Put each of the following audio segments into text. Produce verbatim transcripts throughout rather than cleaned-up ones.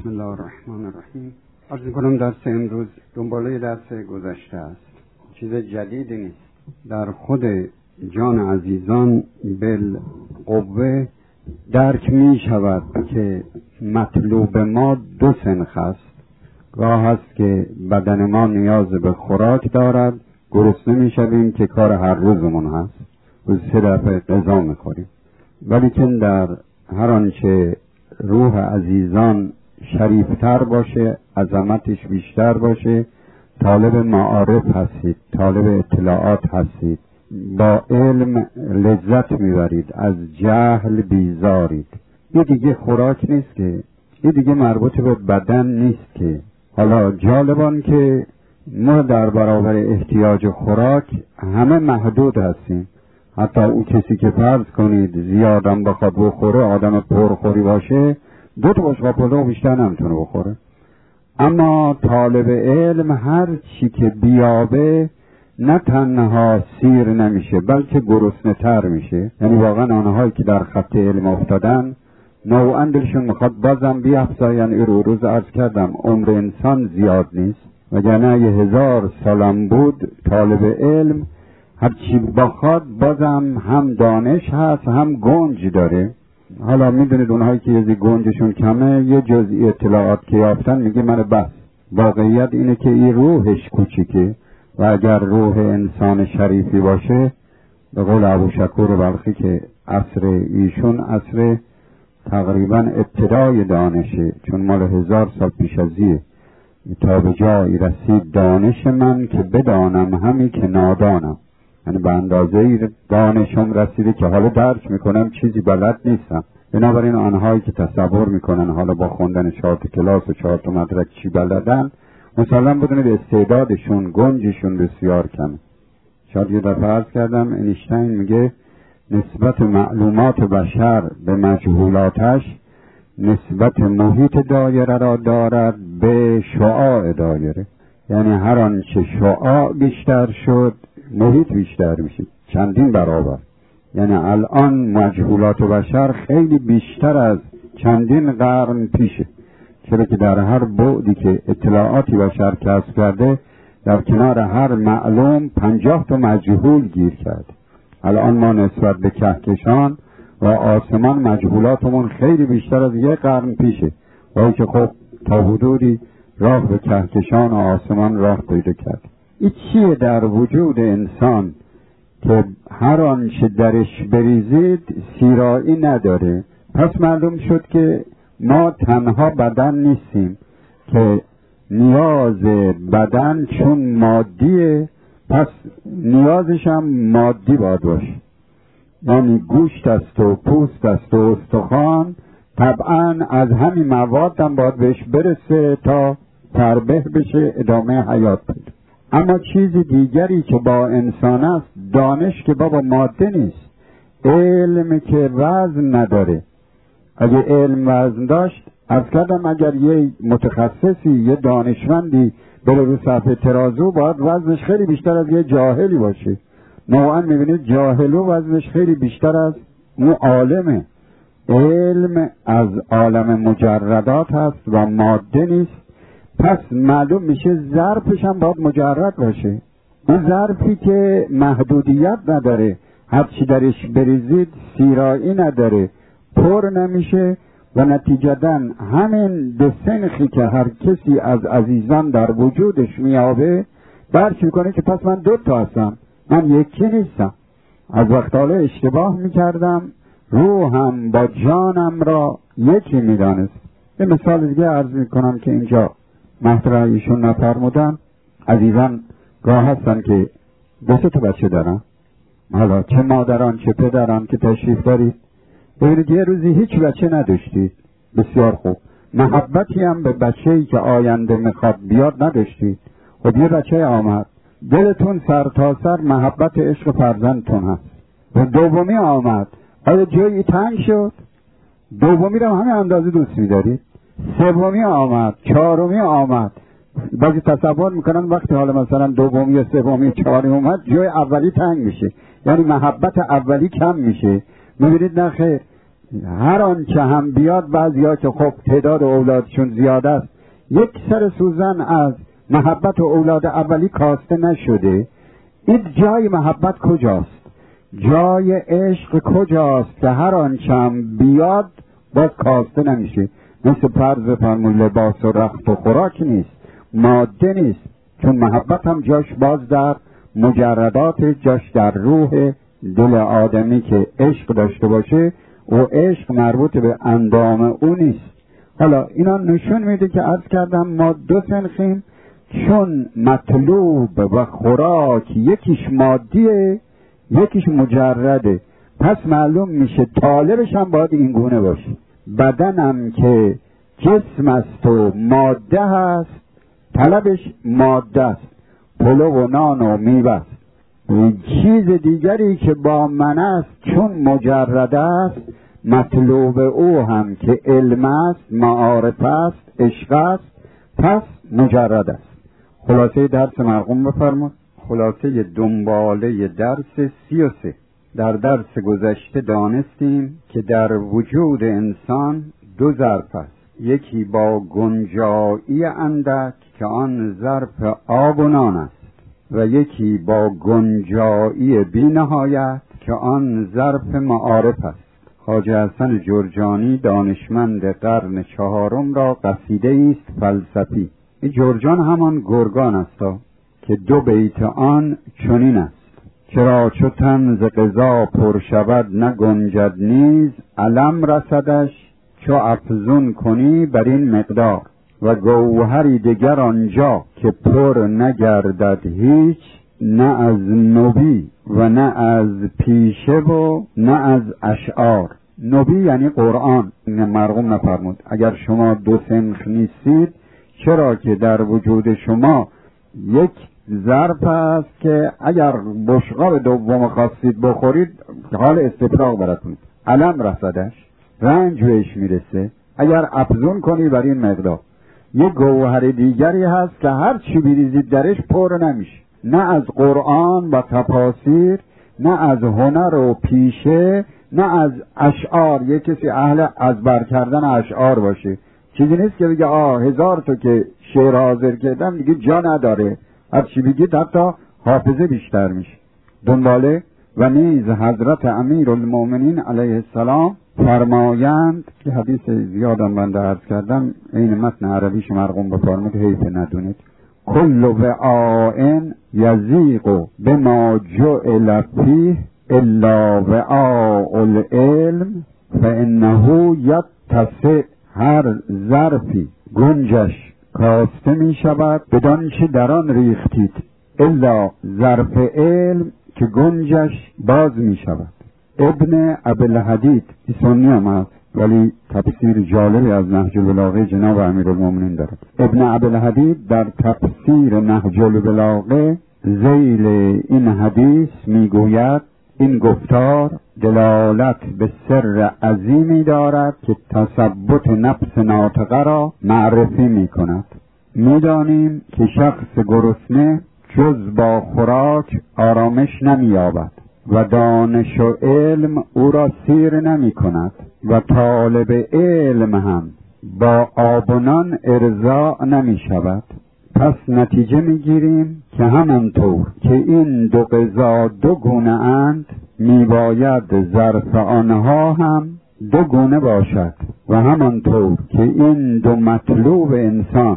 بسم الله الرحمن الرحیم. عرض می‌کنم درس امروز دنباله درس گذشته است، چیز جدیدی نیست. در خود جان عزیزان بالقوه درک می شود که مطلوب ما دو سنخ است. گاه هست که بدن ما نیاز به خوراک دارد، گرسنه می شویم که کار هر روزمون هست، روز سه دفعه غذا می خوریم. ولی که در هر آنچه روح عزیزان شریفتر باشه، عظمتش بیشتر باشه، طالب معارف هستید، طالب اطلاعات هستید، با علم لذت میبرید، از جهل بیزارید. این دیگه خوراک نیست که، این دیگه مربوط به بدن نیست که. حالا جالبان که ما در برابر احتیاج خوراک همه محدود هستیم. حتی اون کسی که فرض کنید زیادم بخواد بخوره، آدم پرخوری باشه، دو تا بشقاب پلو بیشتر نمیتونه بخوره. اما طالب علم هر چی که بیابه نه تنها سیر نمیشه بلکه گرسنه تر میشه. یعنی واقعا آنهایی که در خط علم افتادن نوعا دلشون میخواد بازم بیافزاین. این رو روز عرض کردم عمر انسان زیاد نیست، وگرنه یه هزار سالم بود طالب علم هر چی بخواد بازم هم دانش هست هم گنج داره. حالا میدونید اونهایی که یه گنجشون کمه، یه جزئی اطلاعات که یافتن میگه من بس. واقعیت اینه که این روحش کوچیکه و اگر روح انسان شریفی باشه، به قول ابوشکور بلخی که عصر ایشون عصر تقریبا ابتدای دانشه، چون مال هزار سال پیش ازیه، تا به جایی رسید دانش من که بدانم همی که نادانم. یعنی به اندازه دانشم رسیده که حالا درک میکنم چیزی بلد نیستم. بنابراین آنهایی که تصور میکنن حالا با خوندن چهار تا کلاس و چهار تا مدرک چی بلدن، مثلا بدونید استعدادشون گنجشون بسیار کمه. شاید یه دفعه عرض کردم اینشتین میگه نسبت معلومات بشر به مجهولاتش نسبت محیط دایره را دارد به شعاع دایره. یعنی هر آنچه شعاع بیشتر شد محیط بیشتر میشه، چندین برابر. یعنی الان مجهولات بشر خیلی بیشتر از چندین قرن پیشه، چرا که در هر بعدی که اطلاعاتی بشر کسب کرده در کنار هر معلوم پنجاه تا مجهول گیر کرد. الان ما نسبت به کهکشان و آسمان مجهولاتمون خیلی بیشتر از یک قرن پیشه، ولی که خب تا حدودی راه به کهکشان و آسمان راه پیدا کرد. این چیه در وجود انسان که هر آنچه درش بریزید سیرایی نداره؟ پس معلوم شد که ما تنها بدن نیستیم، که نیاز بدن چون مادیه پس نیازش هم مادی باید باشه. یعنی گوشت است و پوست است و استخوان، طبعا از همین مواد هم باید بهش برسه تا فربه بشه، ادامه حیات بده. اما چیز دیگری که با انسان است دانش که بابا ماده نیست، علم که وزن نداره. اگه علم وزن داشت، از کردم اگر یه متخصصی یه دانشمندی بره رو صفحه ترازو باید وزنش خیلی بیشتر از یه جاهلی باشه. نوعا میبینید جاهلو وزنش خیلی بیشتر از اون عالمه. علم از عالم مجردات هست و ماده نیست، پس معلوم میشه ظرفش هم باید مجرد باشه. اون ظرفی که محدودیت نداره، هر چی درش بریزید سیرایی نداره، پر نمیشه و نتیجتاً همین دو سنخی که هر کسی از عزیزان در وجودش میابه برش میکنه که پس من دو تا هستم، من یکی نیستم. از وقت حالا اشتباه میکردم، روحم با جانم را یکی میدانست. یه مثال دیگه عرض میکنم که اینجا مطرح ایشون نفرمودن. عزیزان گاه هستن که دو سه تا بچه دارن، حالا چه مادران چه پدران که تشریف دارید، ببینید یه روزی هیچ بچه نداشتید، بسیار خوب، محبتی هم به بچه‌ای که آینده میخواد بیاد نداشتید. خب یه بچه آمد، دلتون سر تا سر محبت عشق فرزندتون هست. و دومی آمد، آیا جایی تنگ شد؟ دومی رو همه اندازه دوست می‌دارید. سومی آمد، چهارمی آمد. بعضی تصور میکنن وقتی حالا مثلا دومی یا سومی یا چهارمی اومد جای اولی تنگ میشه، یعنی محبت اولی کم میشه. میبینید نه خیر، هر آن که هم بیاد، بعضیا که خب تعداد اولادشون زیاد است، یک سر سوزن از محبت و اولاد اولی کاسته نشده. این جای محبت کجاست؟ جای عشق کجاست که هر آن که هم بیاد باز کاسته نمیشه؟ مثل فرض فرمون لباس و رخت و خوراک نیست، ماده نیست، چون محبت هم جاش باز در مجردات، جاش در روح دل آدمی که عشق داشته باشه و عشق مربوط به اندام او نیست. حالا اینا نشون میده که عرض کردم ما دو سنخیم، چون مطلوب و خوراک یکیش مادیه یکیش مجرده، پس معلوم میشه طالبش هم باید این گونه باشه. بدنم که جسم است و ماده هست، طلبش ماده است، پلو و نان و میوه است. چیز دیگری که با من است چون مجرد است، مطلوب او هم که علم است، معارف است، عشق است، پس مجرد است. خلاصه درس مرقوم بفرمود. خلاصه دنباله درس سی و سه. در درس گذشته دانستیم که در وجود انسان دو ظرف است، یکی با گنجایی اندک که آن ظرف آب و نان است و یکی با گنجایی بی نهایت که آن ظرف معارف است. خواجه حسن جرجانی دانشمند قرن چهارم را قصیده است فلسفی. این جرجان همان گرگان است که دو بیت آن چنین است: چرا چو تن ز قضا پر شود نگنجد نیز، علم رسدش چو افزون کنی بر این مقدار، و گوهری دگر آنجا که پر نگردد هیچ، نه از نبی و نه از پیشه و نه از اشعار. نبی یعنی قرآن. مرقوم نفرمود اگر شما دو سنخ نیستید، چرا که در وجود شما یک ظرف است که اگر بشقاب دوم خواستید بخورید حال استفراغ براتون، علم رسدش، رنج بهش میرسه، اگر افزون کنی بر این مقدار. یک گوهر دیگری هست که هر چی بریزید درش پر نمیشه، نه از قرآن و تفاسیر، نه از هنر و پیشه، نه از اشعار. یک کسی اهل ازبر کردن اشعار باشه، چیزی نیست که بگه آه هزار تو که شعر حاضر کردم دیگه جا نداره، هر چی بگید حتی حافظه بیشتر میشه. دنباله و نیز حضرت امیر المؤمنین علیه السلام فرمایند که حدیث زیادم بنده عرض کردم، این متن عربیش مرقوم بفرمود حیف ندونید: کل وعاء یضیق بما جعل فیه الا وعاء العلم فانه یتسع. هر ظرفی گنجش کاسته می شود بدان چه در آن ریختید، الا ظرف علم که گنجش باز می شود. ابن ابوالحدید سنی هم هست ولی تفسیر جالبی از نهج البلاغه جناب امیرالمومنین دارد. ابن ابوالحدید در تفسیر نهج البلاغه ذیل این حدیث می گوید این گفتار دلالت به سر عظیمی دارد که تثبت نفس ناطقه را معرفی می کند. می دانیم که شخص گرسنه جز با خوراک آرامش نمی یابد و دانش و علم او را سیر نمی کند و طالب علم هم با آب و نان ارضا نمی شود. پس نتیجه می گیریم که همانطور که این دو غذا دو گونه اند، می باید ظرف آنها هم دو گونه باشد و همانطور که این دو مطلوب انسان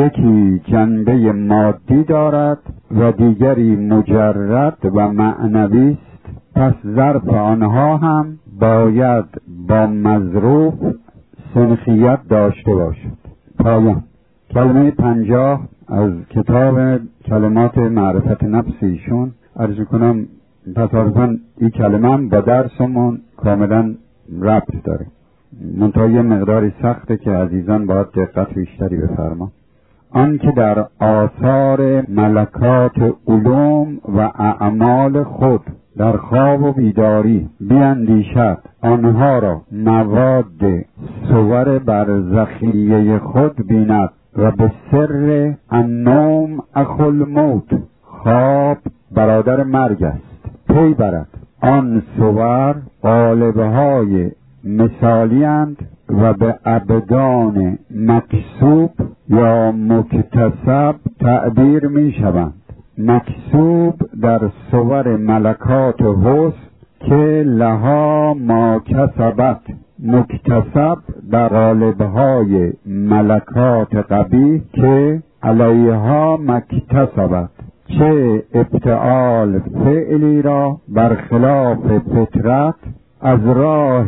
یکی جنبه مادی دارد و دیگری مجرد و معنوی است، پس ظرف آنها هم باید با مظروف سنخیت داشته باشد. پایان. کلمه پنجاه از کتاب کلمات معرفت نفس ایشون. عرض کنم تصادفاً این کلمه هم با درسمون کاملا ربط داره، منتها یه مقداری سخته که عزیزان باید دقت بیشتری بفرما. آن که در آثار ملکات علوم و اعمال خود در خواب و بیداری بیاندیشد، آنها را مواد صور برزخیه خود بیند و به سر النوم اخو الموت، خواب برادر مرگ است، پی برد. آن صور قالب‌های مثالی اند و به ابدان مکسوب یا مکتسب تعبیر می شوند. مکسوب در صور ملکات حسن که لها ما کسبت، مکتسب در قالب‌های ملکات قبیح که علیها مکتسبت، چه ابتعال فعلی را برخلاف فطرت از راه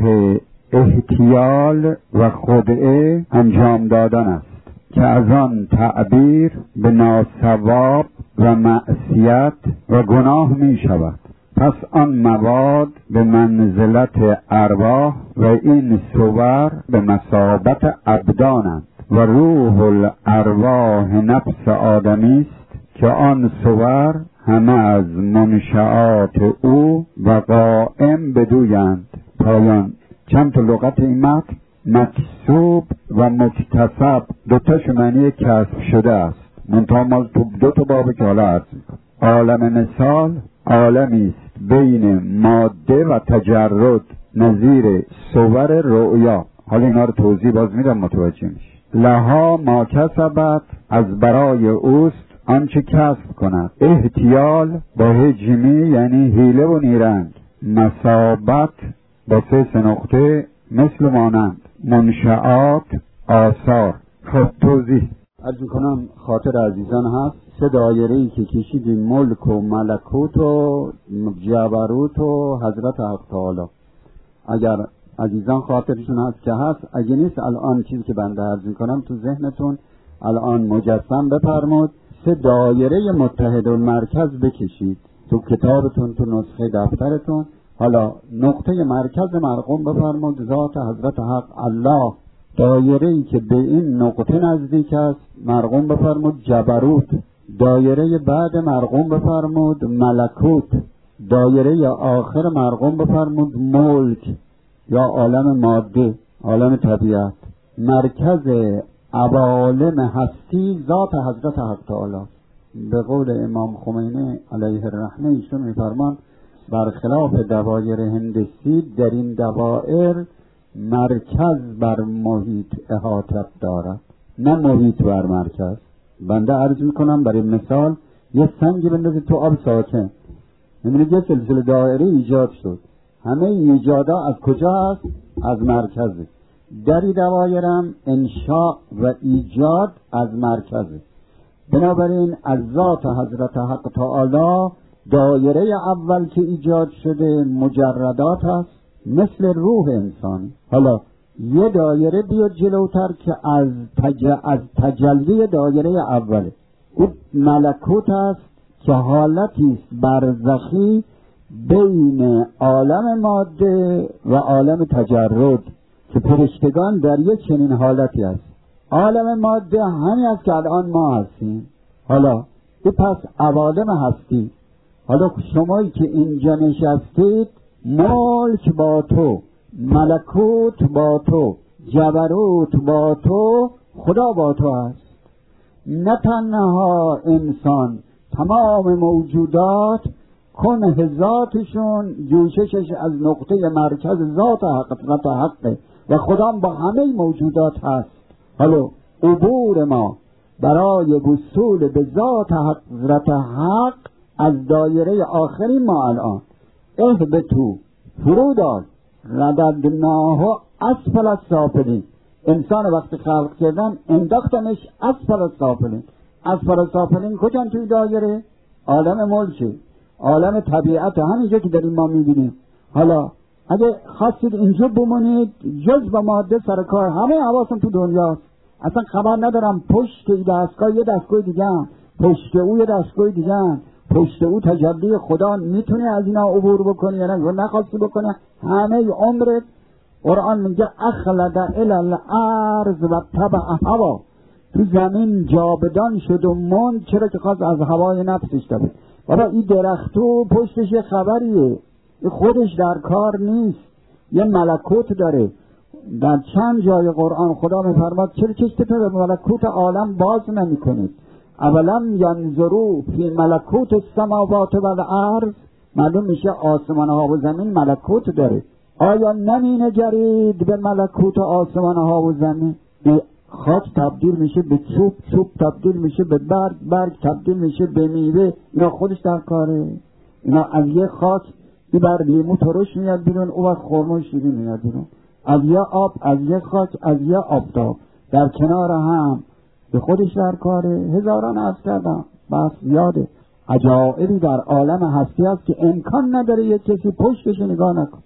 احتیال و خدعه انجام دادن است که از آن تعبیر به ناصواب و معصیت و گناه می شود. پس آن مواد به منزلت ارواح و این صور به مثابت ابدانند و روح الارواح نفس آدمی است که آن صور همه از منشآت او و قائم بدویند. پایان. چند تا لغت این متن: مکسوب و مکتسب دوتاش معنی کسب شده است، منتها ما تو دو تا باب که حالا عرض میکنم. عالم مثال عالمی است بین ماده و تجرد، نظیر صور رؤیا. حالا اینا رو توضیح باز میدم متوجه میشه. لها ما کسبت، از برای اوست آنچه کسب کند. احتیال با هجمی یعنی حیله و نیرنگ. مثابت با سه سه نقطه مثل مانند. منشآت آثار. خب توضیح عرض میکنم خاطر عزیزان هست. سه دایره‌ای که کشیدیم، ملک و ملکوت و جبروت و حضرت حق تعالی. اگر عزیزان خاطرشون هست که هست، اگه نیست الان چیزی که بنده عرض میکنم تو ذهنتون الان مجسم بفرمود. سه دایره متحد المرکز بکشید تو کتابتون، تو نسخه دفترتون. حالا نقطه مرکز مرقوم بفرمود ذات حضرت حق الله. دایره‌ای که به این نقطه نزدیک است مرقوم بفرمود جبروت. دایره بعد مرقوم بفرمود ملکوت. دایره آخر مرقوم بفرمود ملک یا عالم ماده، عالم طبیعت. مرکز عوالم هستی ذات حضرت حق تعالی. به قول امام خمینی علیه الرحمه ایشون میفرمان برخلاف دوایر هندسی در این دوائر مرکز بر محیط احاطت دارد، نه محیط بر مرکز. بنده عرض میکنم برای مثال یه سنگی بندازید تو آب ساکن، میبینید یه سلسله دائره ایجاد شد. همه ایجادا از کجا هست؟ از مرکزه. دری دوایرم انشاء و ایجاد از مرکزه. بنابراین از ذات حضرت حق تعالی دایره اول که ایجاد شده مجردات هست مثل روح انسانی. حالا یه دایره بیاد جلوتر که از, تج... از تجلی دایره اوله، اون ملکوت است که حالتی است برزخی بین عالم ماده و عالم تجرد که فرشتگان در یک چنین حالتی است. عالم ماده همین است که الان ما هستیم. حالا این پس عوالم هستی. حالا شمایی که اینجا نشستید، ملک با تو، ملکوت با تو، جبروت با تو، خدا با تو است. نه تنها انسان، تمام موجودات کنه ذاتشون جوششش از نقطه مرکز ذات حقیقت حقه و خدا با همه موجودات هست. حالا عبور ما برای وصول به ذات حضرت حق از دایره آخری ما الان اهبطوا فروداد رددناه اسفل السافلین. انسان وقتی خلق کردن انداختنش اسفل السافلین. اسفل السافلین کجا؟ توی دایره عالم ملکه، عالم طبیعت، همینجا که داریم ما میبینیم. حالا اگه خواستید اینجا بمونید جز با ماده سرکار، همه حواسم تو دنیاست، اصلا خبر ندارم پشت این دستگاه یه دستگاه دیگه هم، پشت او یه دستگاه دیگه هم، پشت او تجلی خدا، میتونی از اینا عبور بکنی یا نه؟ نخواستی بکنی همه عمرت. قرآن میگه اخلد الی الارض و تبع هوا، تو زمین جاودان شد و موند، چرا که خواست از هوای نفسش بود. بابا این درختو پشتش یه خبریه، این خودش در کار نیست، یه ملکوت داره. در چند جای قرآن خدا میفرماد چرا چشتتون به ملکوت عالم باز نمی کنید؟ اولم ینظروا فی ملکوت السماوات و الارض. معلوم میشه آسمان ها و زمین ملکوت داره. آیا نمی نگرید به ملکوت آسمان ها و زمین؟ خاک تبدیل میشه به چوب، چوب تبدیل میشه به برگ، برگ تبدیل میشه به میوه. اینا خودش در کاره. اینا از یه خاک این بر لیمو ترش میاد بیرون، او وقت خرما شیرین میاد بیرون. از یه آب، از یه خاک، از یه آفتاب در کنار هم به خودش در کاره. هزاران عرض کردم، بس یاده عجائبی در عالم هستی است که امکان نداره یک کسی پشتش نگاه نکنه.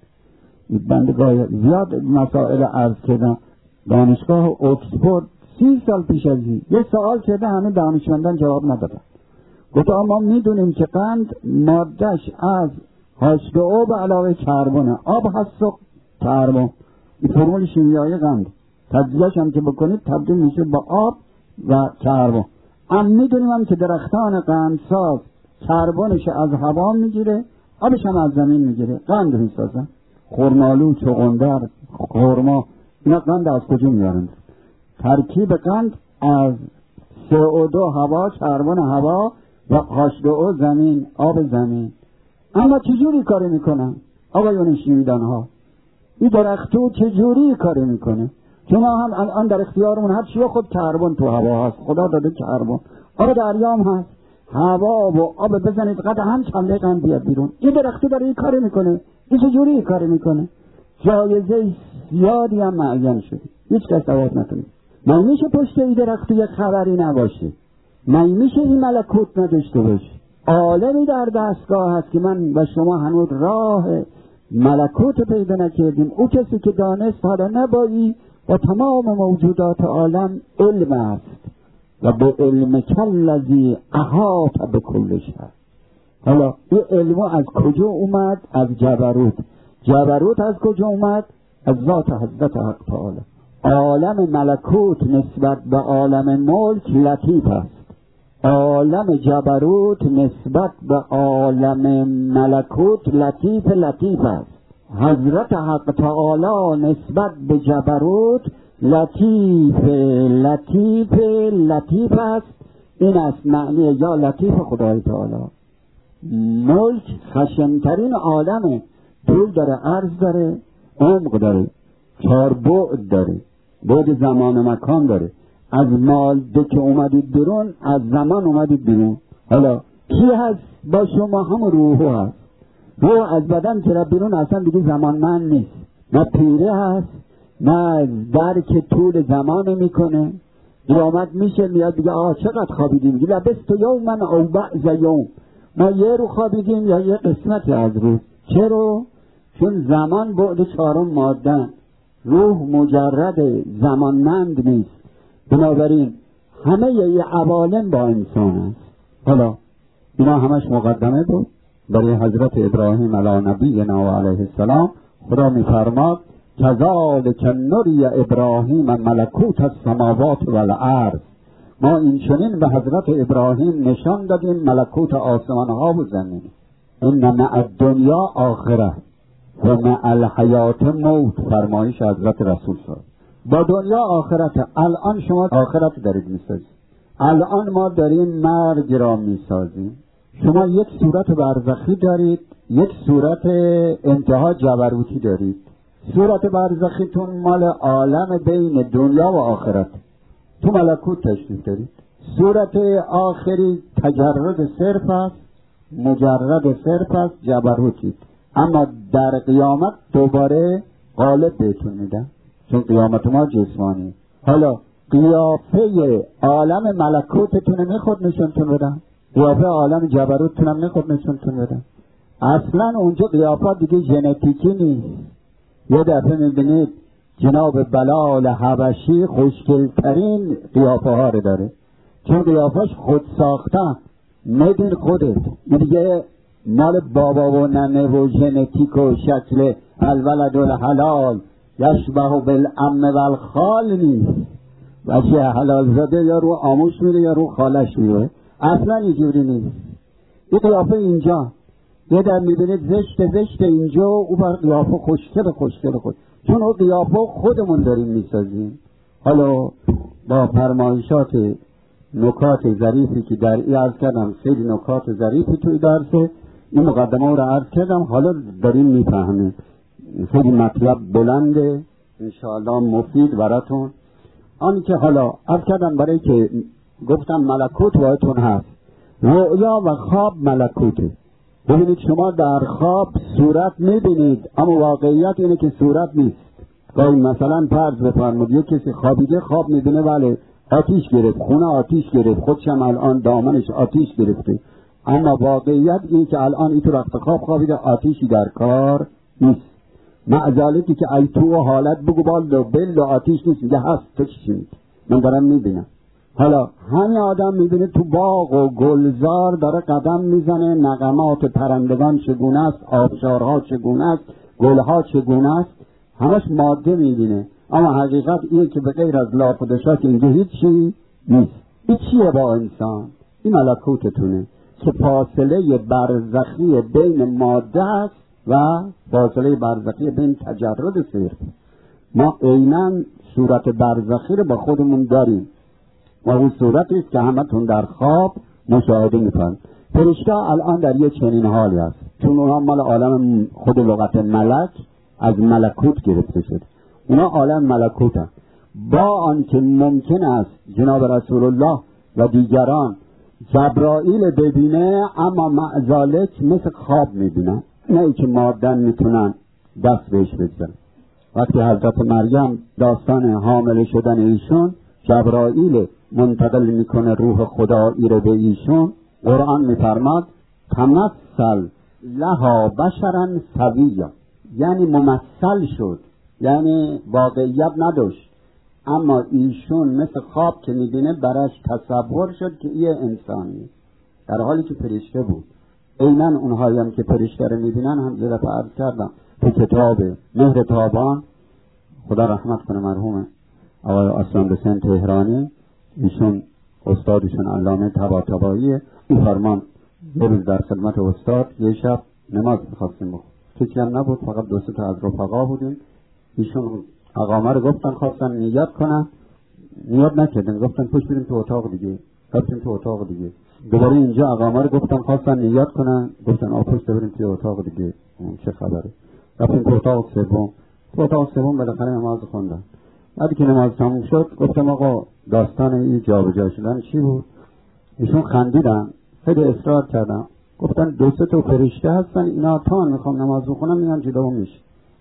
بندگاه زیاد مسائل عرض کردم. دانشگاه اکسفورد سی سال پیش از این یه سوال کرده، همه دانشمندان جواب ندادن. گفت ما میدونیم که قند مادهش از هاچ دو او به علاوه کربونه، آب هست و کربن. این فرمول شیمیایی قند، تجزیه‌اش هم که بکنید تبدیل میشه با آب و کربن. هم میدونیم هم که درختان قندساز کربنش از هوا میگیره، آبش هم از زمین میگیره، قند میسازن. خرمالو، چغندر، خرما، اینا قند از کجا میارن؟ ترکیب قند از سی او دو هوا، کربن هوا و هاچ دو او زمین، آب زمین. اما چجوری کاری میکنن آقایون شیمیدان ها؟ این درختو چجوری کاری میکنه؟ که ما هم الان در اختیارمون هر چیه، خود کربن تو هوا هست، خدا داده کربن. آب دریام هست، هوا و آب بزنید قد هم چنده قند بیاد بیرون. این درختو داره این کاری میکنه. این چجوری کاری میکنه؟ جایزه زیادی هم معین شده، هیچ کس جواب نکنه. من میشه پشت این درخت یک خبری نباشه؟ من میشه این ملکوت نداشته باشه؟ عالمی در دستگاه هست که من و شما هنوز راه ملکوت پیدا نکردیم. او کسی که دانست حالا نبایی و تمام موجودات عالم علم است و به علم کلذی احاط بکل شیء. حالا این علم از کجا اومد؟ از جبروت. جبروت از کجا اومد؟ از ذات حضرت حق تعالی. عالم ملکوت نسبت به عالم ملک لطیف است. عالم جبروت نسبت به عالم ملکوت لطیف لطیف است. حضرت حق تعالی نسبت به جبروت لطیف لطیف لطیف است. این است معنی یا لطیف خدای تعالی. ملک خشنترین عالمه، طول داره، عرض داره، عمق داره، چار بعد داره، بعد زمان و مکان داره. از ماده که اومدید بیرون، از زمان اومدید بیرون. حالا کی هست با شما؟ هم روحو هست. روح از بدن چرا بیرون اصلا دیگه زمان من نیست، نه پیره هست، نه درک طول زمان میکنه. قیامت میشه میاد دیگه آه چقدر خوابیدیم؟ دیگه لبست یوم من او بعض یوم، ما یه رو خوابیدیم یا یه قسمتی از روز. چرا؟ چون زمان بعد چهارم مادن، روح مجرد زمانمند نیست. بنابراین همه یه عوالم با انسان است. حالا اینا همش مقدمه بود برای حضرت ابراهیم علی نبینا و علیه السلام. خدا میفرماد کذالک نری ابراهیم ملکوت السماوات والارض. ما این چنین به حضرت ابراهیم نشان دادیم ملکوت آسمان ها و زمین. ان مع الدنیا آخره و مع الحیات موت، فرمایش حضرت رسول صلی. با دنیا آخرت. الان شما آخرت دارید میسازید، الان ما داریم مرگ را میسازیم. شما یک صورت برزخی دارید، یک صورت انتها جبروتی دارید. صورت برزخیتون مال عالم بین دنیا و آخرت، تو ملکوت تشریف دارید. صورت آخری تجرد صرف است، مجرد صرف است، جبروتید. اما در قیامت دوباره غالب بهتون میدن، چون قیامت ما جسمانی. حالا قیافه عالم ملکوتتون میخواد نشونتون بدن، قیافه عالم جبروتتون هم میخواد نشونتون بدن. اصلا اونجا قیافه دیگه ژنتیکی نیست. یه دفعه میبینید جناب بلال حبشی خوشگلترین قیافه ها رو داره، چون قیافهش خود ساختن. ندین خودت این دیگه مال بابا و ننه و ژنتیک و شکل الولد الحلال یشبه بالعم والخال نیست. بچه حلال زاده یا رو آموش میره یا رو خالش میره، اصلا اینجوری نیست. این قیافه اینجا یه در میبینید زشت زشت اینجا، او بر قیافه خوشگل خوشگل خود، چون او قیافه خودمون داریم میسازیم. حالا با فرمایشات نکات ظریفی که در ای عرض کردم، خیلی نکات ظریفی توی درسه، این مقدمه رو عرض کردم، حالا داریم میفهمیم. خیلی مطلب بلنده، انشاءالله مفید براتون. آنی که حالا عرض کردم برای که گفتم ملکوت باهاتون هست، رؤیا و خواب ملکوته. ببینید شما در خواب صورت میبینید اما واقعیت اینه که صورت نیست. گاهی مثلا فرض بفرمایید یک کسی خوابیده، خواب میبینه بله آتیش گرفت، خونه آتیش گرفت، خودشم الان دامنش آتیش گرفته، اما واقعیت این که الان این تو رخت خواب خوابیده، آتیشی در کار نیست. معذالتی که ای تو حالت بگو بال و بل و آتیش نیست، میگه هست، تو چی میگی؟ من دارم میبینم. حالا همین آدم میبینه تو باغ و گلزار داره قدم میزنه، نغمات پرندگان چگونه است، آبشارها چگونه است، گلها چگونه است، همش ماده میبینه، اما حقیقت اینه که به غیر از لاپدشا که اینجا هیچی نیست. این چیه با انسان؟ این ملکوتتونه که فاصله برزخی بین ماده است و فاصله برزخی بین تجرد صرف. ما عیناً صورت برزخی رو با خودمون داریم و اون صورتی است که همتون در خواب مشاهده میکنید. فرشته الان در یه چنین حالی است، چون اونها مال عالم خود لغت ملک از ملکوت گرفته شده، اونا عالم ملکوت هست. با آنکه ممکن است جناب رسول الله و دیگران جبرائیل ببینه، اما معذالک مثل خواب میبینن، نه ای که مادن میتونن دست بهش بگذارن. وقتی حضرت مریم داستان حامله شدن ایشون، جبرائیل منتقل میکنه روح خدایی رو به ایشون، قرآن میفرماد تمثل لها بشرا سویا، یعنی ممثل شد، یعنی واقعیت نداشت، اما ایشون مثل خواب که میبینه براش تصور شد که یه انسانی، در حالی که فرشته بود. عیناً اونهایی هم که فرشته رو میبینن هم یه دفعه عرض کردم تو کتاب مهر تابان، خدا رحمت کنه مرحوم آقای اسلام حسین تهرانی، ایشون استادشون علامه طباطباییه، این فرمان یه روز در خدمت استاد یه شب نماز می‌خواستیم بخونیم، کسی هم نبود، فقط دو سه تا از رفقا بودیم. ایشون اقامه رو گفتن، خواستن نیت کنن، نیت نکردن، گفتن پشت بریم تو اتاق دیگه، رفتیم تو اتاق دیگه. دوباره اینجا اقامه رو گفتن، خواستن نیت کنن، گفتن آ پشت بریم تو اتاق دیگه، چه خبره. رفتیم تو اتاق سوم، تو اتاق سوم بالاخره نماز خوندن. بعد که نماز تموم شد گفتم آقا داستان این جابجا شدن چی بود؟ ایشون خندیدن، خیلی اصرار کردم، گفتن دو سه تا فرشته هستن، اینا تا میخوام نماز بخونم میان جلو میشه.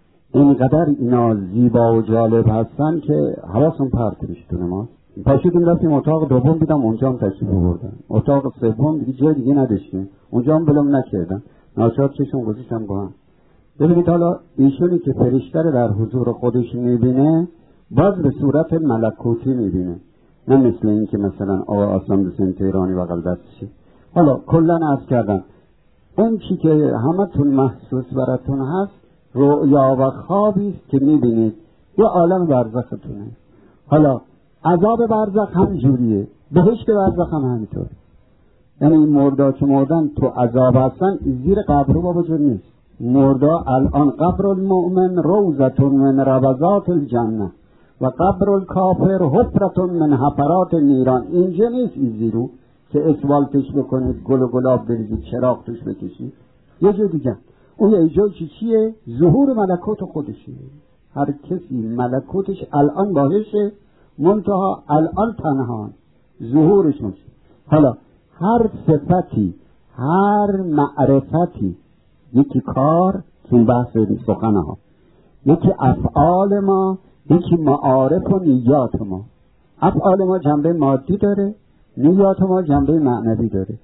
اینقدر اینا زیبا و جالب هستن که حواسم پرت میشه تو نماز. پاشیدیم رفتیم اتاق دوم، دیدم اونجا هم تشریف آوردن. اتاق سوم دیگه جای دیگه نداشتیم، اونجا هم بلم نکردن، ناچار چشم گذاشتم با هم. ببینید حالا ایشونی که فرشته رو در حضور خودش میبینه، باز به صورت ملکوتی میبینه، نه مثل این که مثلا آقا اسلام حسین تهرانی بغل دستشه. حالا کلا عرض کردم اون چی که همتون محسوس براتون هست رؤیا و خوابی است که میبینید، یه عالم برزختونه. حالا عذاب برزخ هم جوریه، بهشت برزخ هم همینطور. یعنی این مردا که مردن تو عذاب هستن زیر قبر با وجود نیست. مردا الان قبر المؤمن روضة من ربضات الجنه و قبر الکافر حفرة من حفرات نیران. اینجا نیست این زیرو که اسوالتش بکنید، گل و گلاب بریزید، چراغ توش بکشید، یه جا دیگه. اون یه جا چی چیه؟ ظهور ملکوت خودشه. هر کسی ملکوتش الان باهشه، منتها الان تنها ظهورش میشه. حالا هر صفتی، هر معرفتی، یکی کار که بحث سخنه ها، یکی افعال ما، یکی معارف و نیات ما. افعال ما جنبه مادی داره، نیات ما جنبه معنوی داره.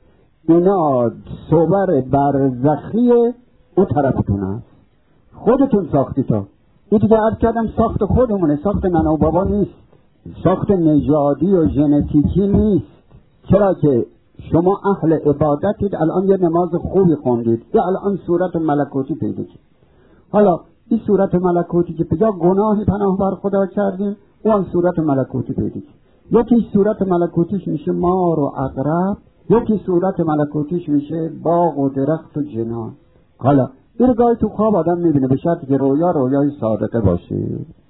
اینا صور برزخی اون طرفتون هست، خودتون ساختی تا این دیگه عرض کردم ساخت خودمونه، ساخت ننا و بابا نیست، ساخت نژادی و ژنتیکی نیست. چرا که شما اهل عبادتید، الان یه نماز خوبی خوندید، یا الان صورت ملکوتی پیدا کرد. حالا این صورت ملکوتی که یا گناهی پناه بر خدا کردیم، اون صورت ملکوتی پیدا کرد. یکی صورت ملکوتیش میشه مار و عقرب، یکی صورت ملکوتیش میشه باغ و درخت و جنان. حالا این گاهی تو خواب آدم میبینه، به شرطی که رویا رویای صادقه باشه.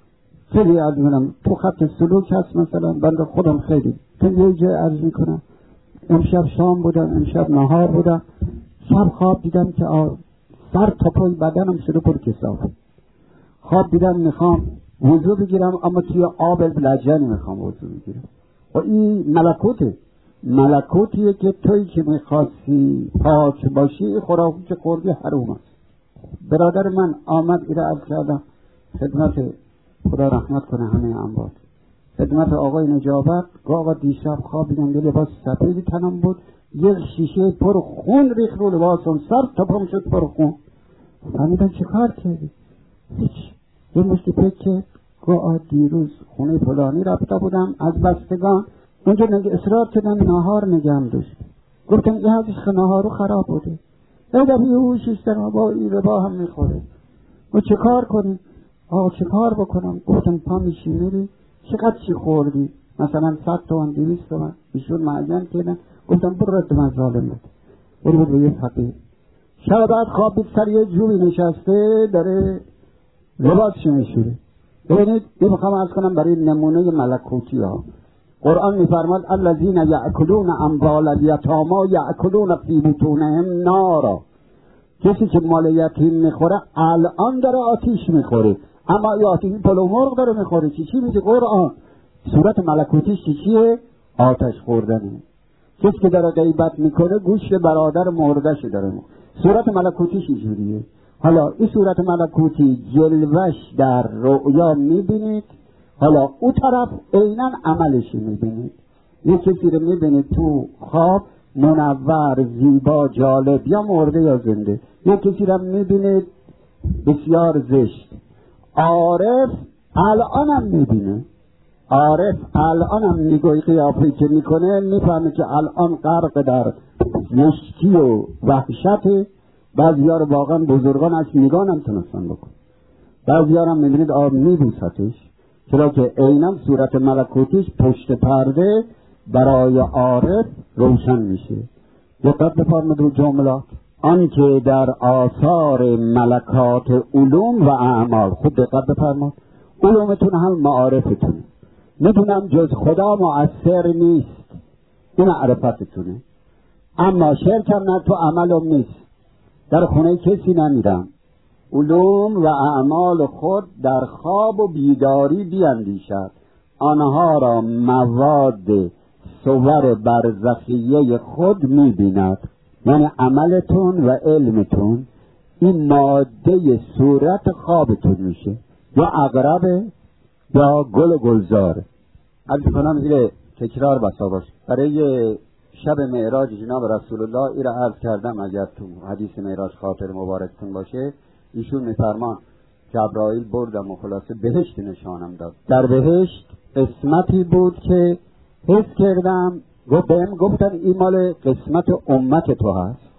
خیلی عرض میکنم تو خط سلوک هست، مثلا بنده خودم خیلی تو یه جای عرض میکنم، امشب شام بودم، امشب نهار بودم، شب خواب دیدم که آه سر تا پای بدنم شده پر کثافت. خواب دیدم میخوام وضو بگیرم اما توی آب لجنی میخوام وضو بگیرم. و این ملکوته، ملکوتیه که توی که میخواستی پاک باشی خوراکی که خوردی حروم است. برادر من آمد ایره عرض کردم خدمت، خدا رحمت کنه همه انباد، خدمت آقای نجابت. آقا دیشب خوابیدم یه لباس سفیدی تنم بود، یک شیشه پر خون ریخت رو لباسم، سر تا پام شد پر خون. فهمیدم چه کار کردی؟ هیچ. یه مشتی پکه گوه دیروز خونه فلانی رفته بودم از بستگان، اونجا نگه اصرار کردم نهار نگم داشت. گفتم این حدیث نهارو خراب بوده، ایدم یه هوشش دارم با این ربا هم میخوره. و چه کار کنیم؟ آقا چه کار بکنم؟ گفتم پا میشی میری چقدر چی خوردی؟ مثلا صد تومن دویست تومن ایشون معین کردن. گفتم برو رد من ظالمت، برو برو یه فقیر. شب بعد خوابید سر یه جوبی نشسته داره لباسشو میشوره. ببینید یه میخوام عرض کنم برای نمونه ملکوتی ها. قرآن میفرماد الذین یأکلون اموال الیتامی یأکلون فی بطونهم نارا. کسی که مال یتیم میخوره الان داره آتیش میخوره، اما ای آتیش پلو مرغ داره میخوره. چی چی میگه قرآن؟ صورت ملکوتیش چی چیه؟ آتش خوردنه. کسی که داره غیبت میکنه گوشت برادر مردش داره میخوره. صورت ملکوتیش اینجوریه. حالا این صورت ملکوتی جلوش در رؤیا میبینید، حالا او طرف عیناً عملش میبینید. یه کسی رو میبینید تو خواب منور، زیبا، جالب، یا مرده یا زنده. یه کسی رو میبینید بسیار زشت. عارف الانم میبینه، عارف الانم میگوی قیافه‌ای که میکنه میفهمه که الان غرق در زشتی و وحشته. بعضی‌ها رو واقعا بزرگان از نگاه نمیتونستن بکن. بعضی‌ها رو میبینید آب میبوستش، چرا که عیناً صورت ملکوتیش پشت پرده برای عارف روشن میشه. دقت بفرمایید رو جملات. آنکه در آثار ملکات علوم و اعمال، خود دقت بفرمایید، علومتون هم معارفتون. میدونم جز خدا مؤثر نیست، این معرفتتونه. اما شرک هم نه تو عملم نیست. در خونه کسی نمیرم، علوم و اعمال خود در خواب و بیداری بیندیشد، آنها را مواد صور برزخیه خود میبیند. یعنی عملتون و علمتون این ماده صورت خوابتون میشه، یا عقربه یا گل و گلزاره. از کنم ایره تکرار بسا باشه. برای شب معراج جناب رسول الله ایره عرض کردم، اگر تو حدیث معراج خاطر مبارکتون باشه، ایشون میفرمان جبرائیل بردم و خلاصه بهشت نشانم داد. در بهشت قسمتی بود که حس کردم، گفت بهم گفتن این مال قسمت امت تو هست.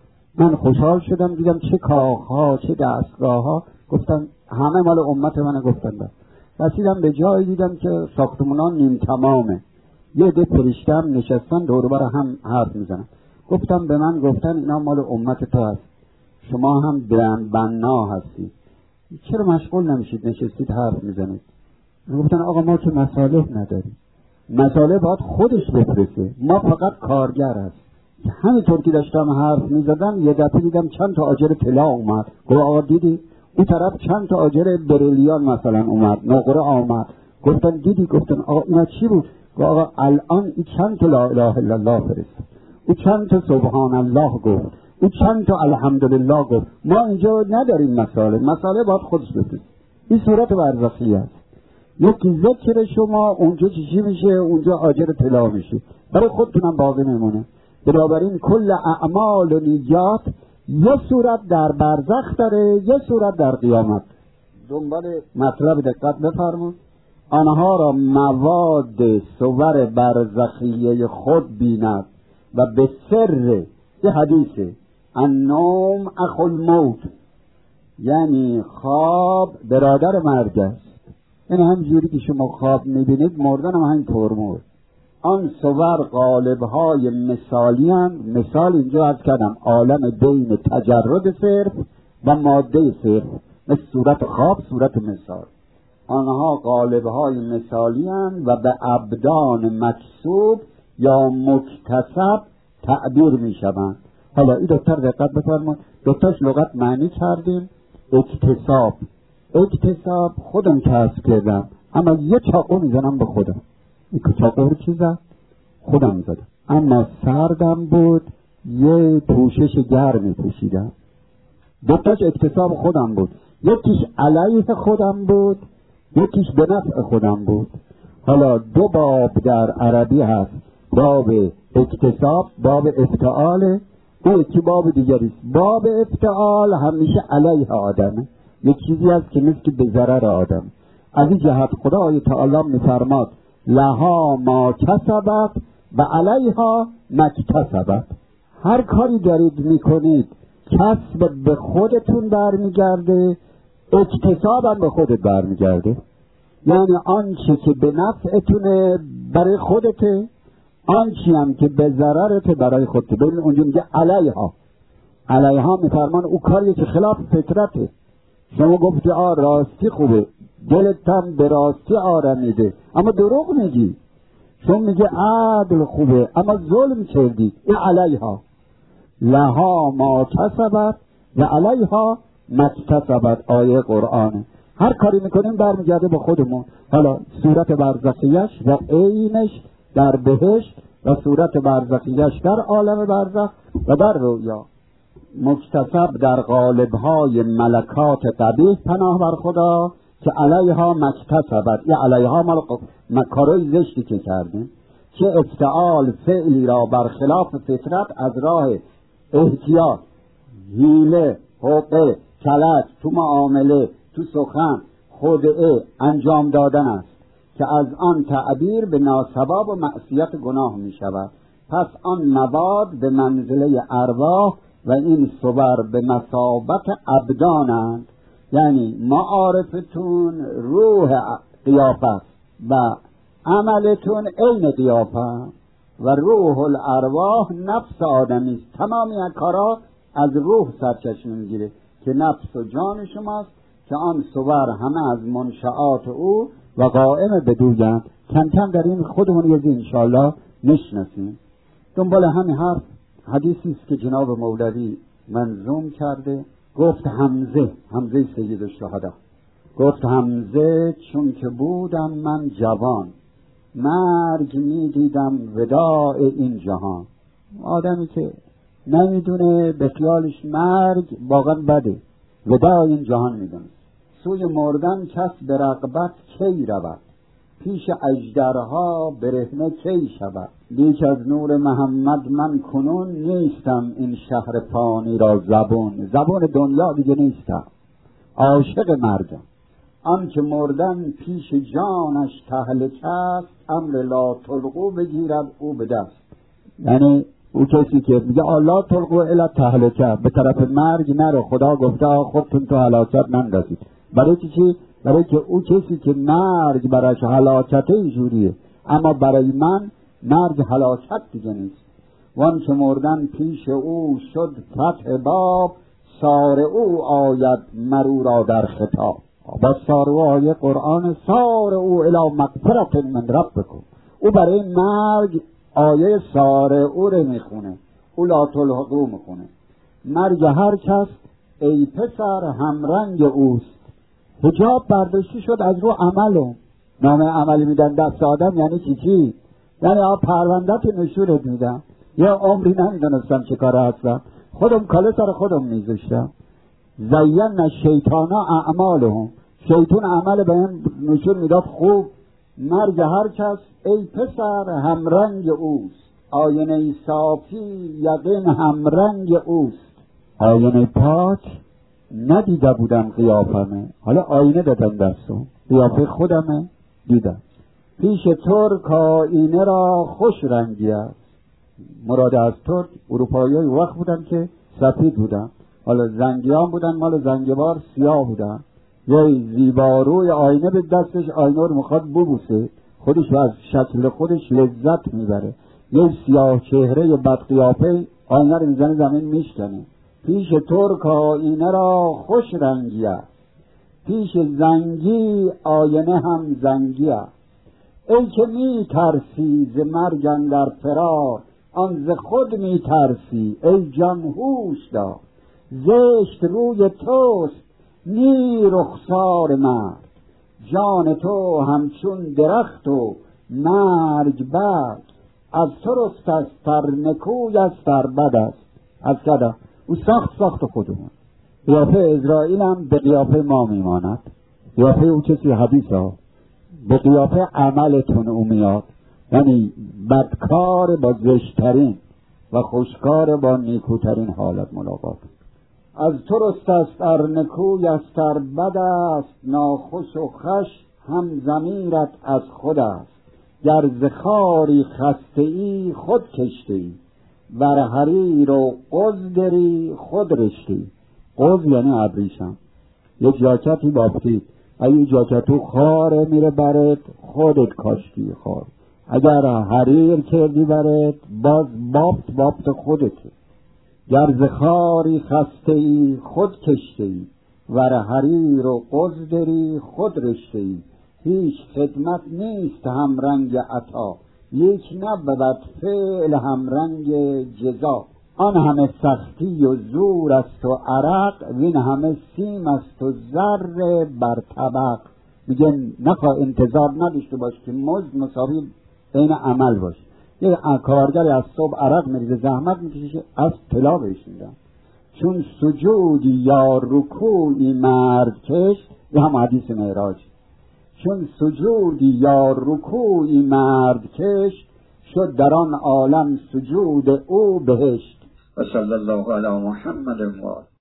من خوشحال شدم، دیدم چه کاخها چه دستگاه ها. گفتم همه مال امت منه. گفتن بس. رسیدم به جایی دیدم که ساختمانان نیم تمامه، یه ده فرشته هم نشستن دور بر هم حرف میزنن. گفتم به من گفتن اینا مال امت تو هست، شما هم برند بنا هستید، چرا مشغول نمیشید نشستید حرف میزنید؟ گفتن آقا ما که مصالح نداریم، مصالح باید خودش بفرسته، ما فقط کارگر هست. همینطور که داشتم حرف میزدم یه دفعه دیدم چند تا آجر طلا اومد. گفت آقا دیدی؟ اون طرف چند تا آجر بریلیان مثلا اومد، نقره آمد. گفتن دیدی؟ گفتن آقا اینا چی بود؟ گفت آقا الان این چند تا لا اله الا الله فرست، او چند تا سبحان الله گفت، او چند تا الحمدلله گفت. ما اینجا نداریم مسائل، مسائل باید خودش بفرست. این صورت برزخی است. یکی ذکر شما اونجا چی میشه؟ اونجا آجر طلا میشه، برای خودتونم باقی میمونه. بنابراین کل اعمال و نیات یه صورت در برزخ داره، یه صورت در قیامت. دنبال مطلب دقت بفرمون. آنها را مواد صور برزخیه خود بیند و به سر یه حدیثه النوم اخو الموت، یعنی خواب برادر مرگ است. یعنی همجوری که شما خواب میبینید مردن هم همین طور مرد. آن صور قالب‌های مثالی هم، مثال اینجا عرض کردم عالم بین تجرد صرف و ماده صرف، مثل صورت خواب، صورت مثال. آنها قالب‌های مثالی هم و به ابدان مکسوب یا مکتسب تعبیر میشوند. حالا این دکتر دقت بفرمایید، دکترش لغت معنی کردیم اکتساب، اکتساب خودم کسب کردم، اما یه چاقو میزنم به خودم. این چاقو رو کی زد؟ خودم زدم. اما سردم بود، یه پوشش گرمی پوشیدم. دوتاش اکتساب خودم بود، یکیش علیه خودم بود، یکیش به نفع خودم بود. حالا دو باب در عربی هست، باب اکتساب، باب افتعال، اون یکی باب دیگریست. باب افتعال همیشه علیه آدمه، یک چیزی هست که مثل به ضرر آدم. از این جهت خدای تعالی میفرماد لها ما کسبت و علیها مکتسبت. هر کاری دارید میکنید کسب به خودتون برمیگرده، اکتساب هم به خودت برمیگرده. یعنی آنچه که به نفعتونه برای خودته، آنچه هم که به ضررته برای خودته. ببین اونجا میگه علیها، علیها میفرمان او کاری که خلاف فطرته. شما گفتی آ راستی خوبه، دلت هم به راستی آرمیده، اما دروغ میگی. شما میگه عدل خوبه اما ظلم کردی. این علیها، لها ما کسبت و علیها مکتسبت. آیه قرآنه. هر کاری میکنیم برمیگرده به خودمون. حالا صورت برزخیش و عینش در بهشت و صورت برزخیش در عالم برزخ و در رویا. مکتسب در غالبهای ملکات قبیح پناه بر خدا که علیها مکتسبت، یا علیها ملک مکارای زشتی که کردیم، که افتعال فعلی را برخلاف فطرت از راه احتیاط، حیله، حقه، کلک، تو معامله، تو سخن، خدعه انجام دادن است که از آن تعبیر به ناصواب و معصیت گناه می شود. پس آن مواد به منزله ارواح و این صور به مثابت ابدانند. یعنی معارفتون روح قیافت و عملتون عین قیافت و روح الارواح نفس آدمی است. تمامی کارا از روح سرچشمه میگیره که نفس و جان شماست، که آن صور همه از منشآت او و قائم بدویند. کم کم در این خودمون یه انشاءالله نشناسیم. دنبال همین حرف حدیثی است که جناب مولوی منظوم کرده. گفت حمزه، حمزه سید الشهدا، گفت حمزه چون که بودم من جوان، مرگ می دیدم وداع این جهان. آدمی که نمیدونه به خیالش مرگ واقعا بده، وداع این جهان میدونه. سوی مردن کس به رغبت کی رود، پیش اژدرها برهنه کی شود. لیک از نور محمد من کنون، نیستم این شهر فانی را زبون. زبون دنیا دیگه نیستم، عاشق مرگم. آن که مردن پیش جانش تهلکه است، امر لا تلقوا بگیرد او به دست. یعنی او کسی که میگه لا تلقوا الی تهلکه، به طرف مرگ نرو، خدا گفته خودتون تو هلاکت نندازید. برای چی؟ برای که او کسی که مرگ برایش هلاکت اینجوریه، اما برای من مرگ هلاکت دیگه نیست. وان که مردن پیش او شد فتح باب، سار او آید مرو را در خطاب. با سار او آیه قرآن، سار او الی مغفرت من ربکم. او برای مرگ آیه سار او رو میخونه، او لا تلحقوا میخونه. مرگ هر کس ای پسر همرنگ اوست. حجاب برداشتی شد از رو عملو. نامه عملی میدن دست آدم یعنی چی چی؟ یعنی آب پروندت نشونت میدن. یا عمری نمیدونستم چه کاره هستم، خودم کاله سر خودم میذاشتم. زین شیطانا اعمالهم، شیطان عمل به هم نشون میداد خوب. مرگ هر کس ای پسر همرنگ اوست، آینه صافی یقین همرنگ اوست. آینه پاک ندیده بودم قیافمه، حالا آینه دادم دستم، قیافه خودمه دیدم. پیش ترک آینه را خوش رنگی است. مراد از ترک اروپایی های وقت بودن که سفید بودن، حالا زنگیان بودن مال زنگبار سیاه بودن. یه زیباروی آینه به دستش، آینه رو میخواد ببوسه، خودش از شکل خودش لذت میبره. یه سیاه چهره بد قیافه آینه رو میزنه زمین میشکنه. پیش ترک آینه را خوش رنگی است، پیش زنگی آینه هم زنگی است. ای که می ترسی ز مرگ اندر فرار، آن ز خود می ترسی ای جان هوش دار. زشت روی توست نی رخسار مرد. جان تو همچون درخت و مرگ برگ، از تو رست است تر نکوی از تر بد است. از کدا او ساخت ساخت خودمون. قیافه اسرائیل هم به قیافه ما میماند. قیافه او کسی حدیث ها به قیافه عملتون او میاد، یعنی بدکار با زشترین و خوشکار با نیکوترین حالت ملاقات. از تو رست است ار نکوی از تر بد است، ناخوش و خش هم ضمیرت از خود است. گر ز خاری خسته ای خود کشته ای، بر حریر و قز دری خود رشتی. قز یعنی ابریشم. یک جاکتی بافتید، اگه جاکتو خاره میره برات خودت کاشتی خار، اگر حریر کردی برات باز بافت بافت خودته. گر ز خاری خسته ای خود کشته ای، ور حریر و قز دری خود رشته ای. هیچ خدمت نیست هم رنگ عطا، یک نبود فعل هم رنگ جزا. آن همه سختی و زور است و عرق، وین همه سیم است و زر بر طبق. میگه نخوا انتظار نداشته باش که مزد مساوی بین عمل باش. یه کارگری از صبح عرق میریزه زحمت میکشه از طلا بهش میدن. چون سجودی یا رکوعی مرد کشت، یه هم حدیث معراج. چون سجودی یا رکوعی مرد کشت، شد در آن عالم سجود او بهشت. و صلی الله علی محمد و